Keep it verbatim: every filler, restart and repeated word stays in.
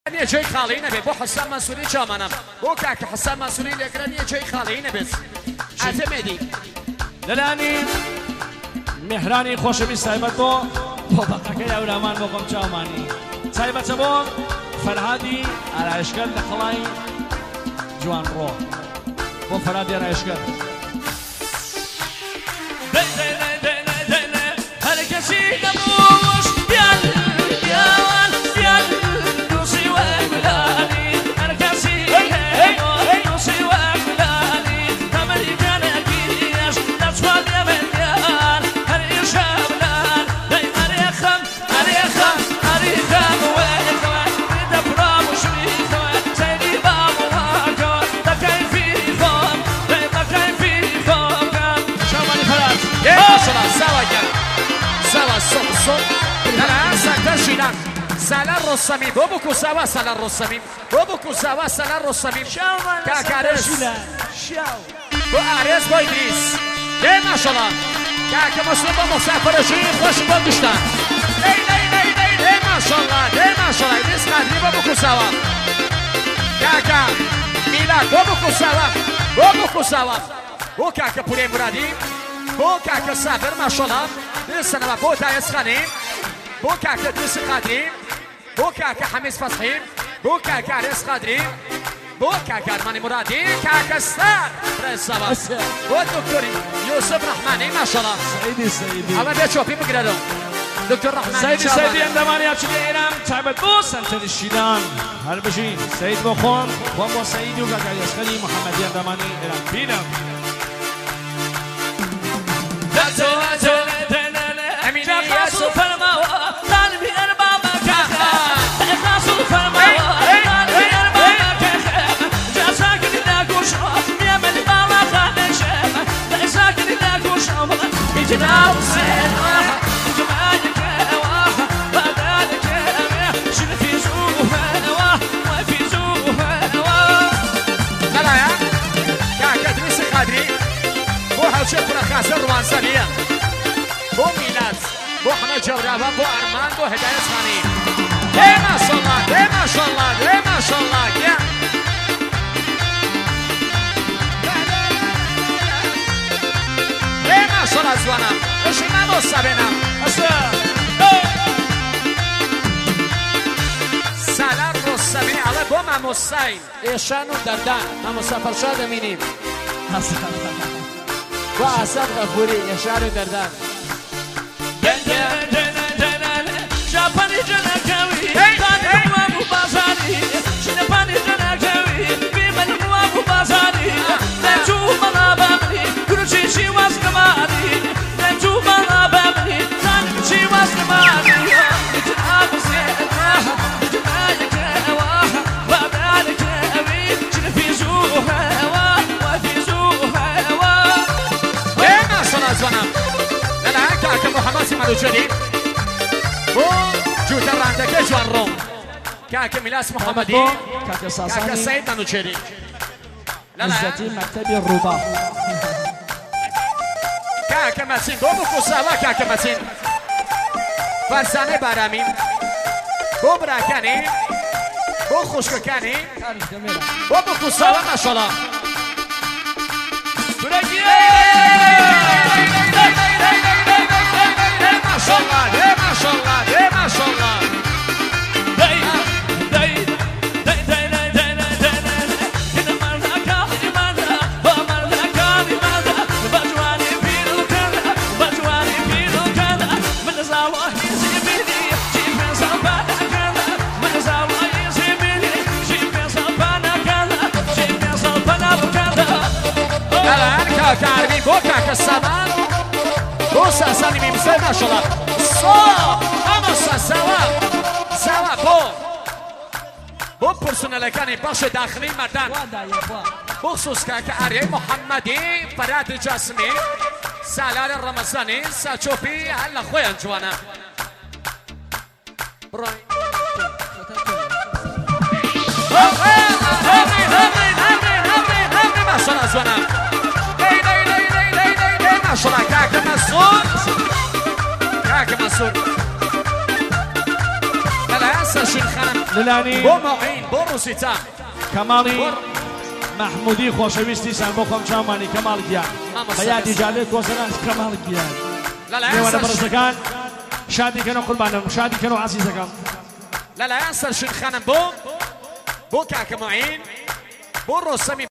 نیه جای خالی نبید با حسن منصوری چامانم با که حسن منصوری لگرن نیه جای خالی نبید عتمدی للانی مهرانی خوشمی سایبت با با بقیه اولامان با قم چامانی سایبت با فرهادی عرایشگر لخلای جوان رو با فرهادی عرایشگر ده ده ده ده ده ده هر کسی نموش بیان بیان بیان دوستی و اقلانی هر کسی دوستی و اقلانی تمری کن اکیش نشوال یمنیان هر ایشابلان دی اریخم اریخم اریخم و اخوان دبرام شریخوان سیدی بابوهاکو دکیفی خوام دی دکیفی خوام شامانی فرات Maşallah sava gel. Sava son son. Nala sakta şinan. Salar Rosamim. Bu bu sava salar Rosamim. Bu bu sava salar Rosamim. Kakares. Bu Ares bu İdris. De maşallah. Kaka Müslüm bu misafirci hoş bulduşlar. Ey ey ey ey de maşallah. De maşallah. İdris Kadri bu bu sava. Kaka Milad bu bu sava. Bu bu sava. Bu kaka Pure Muradi. بو کاک صابر ماشاءالله دستنا با بو دایس خانی بو کاک دست قدری بو کاک حمیز فتحی بو کاک عرس قدری بو کاک ارمانی مرادی کاک استار رسوا بو دکتر یوسف رحمانی ماشاءالله سیدی سیدی حالا بیا چوپی بگیردم دکتر رحمانی سیدی سیدی اندمانی افشین ایران تعبت بو سنتر شیلان هر بشین سید بخون و با سیدی و کاک یسخلی محمدی اندمانی ایران بینم روانسانیه بو میلاد بو همه جورابا بو ارمان بو هدایت خانی ده ماشالله ده ماشالله ده ماشالله کیا ده ماشالله زوانم بشی من مصابنم سلام رسمی علی بو مموسای ایشان و دردن مموسافر شاد امینیم با عصب غفوری یشار دردان شاپانی جنکوی دانی موابو بازاری شنپانی جنکوی بیمن موابو بازاری نجو منا بمنی کروچی شی واز کمانی نجو منا بمنی تانی چی واز کمانی نجاب سینا نجمعی کوا وابدال کوی شنفی زوها زنم نه کاک محمد منو جدی بو جوتر رندکه جوان روم کاک میلاس محمدی کاک ساسانی کاک سید منو جدی عزتی مکتبی روبا کاک مسین بو بو کساوا کاک مسین فرسانه بارامیم بو براکنی بو خوشککنی بو بو کساوا ماشاءالله Maşallah, de maşallah, de maşallah. Dey, dey, dey, dey, dey, dey, dey, dey. Yine marlaka, imanda, ba marlaka, imanda. Bacwani pirukana, bacwani pirukana. Manazawa hizibini, jipensa panakana. Manazawa hizibini, jipensa panakana. Jipensa panakana. Kalan kaka armin bo kaka saman. Bu sasani mimse maşallah. So, ama sawa, sawa bu. Bu personelekani başı daxili merdan. Bu xus kaka Arya Muhammadi, Farad Jasmi, Salar Ramazani, Sachopi, Allah khoyan jwana. Broy. Amin, amin, amin, amin, amin. Maşallah jwana. Ley ley ley ley ley ley maşallah kaka Masud. كاك منصور لا لا سەرشین خانم لەلانی بۆ مەعین بۆ ڕووسیتا کەماڵی محمودی خۆشەویستی سان بۆ خۆم چاومانی کەماڵ گیان بە یادی جادێ کۆسەران کەماڵ گیان نێوانە بەڕستەکان شادیکەنەوە قوربانم شادیکەنەوە عەزیزەکەم لەلایەن سەرشین خانم بۆ بۆ کاکە مەعین بۆ ڕۆستەمی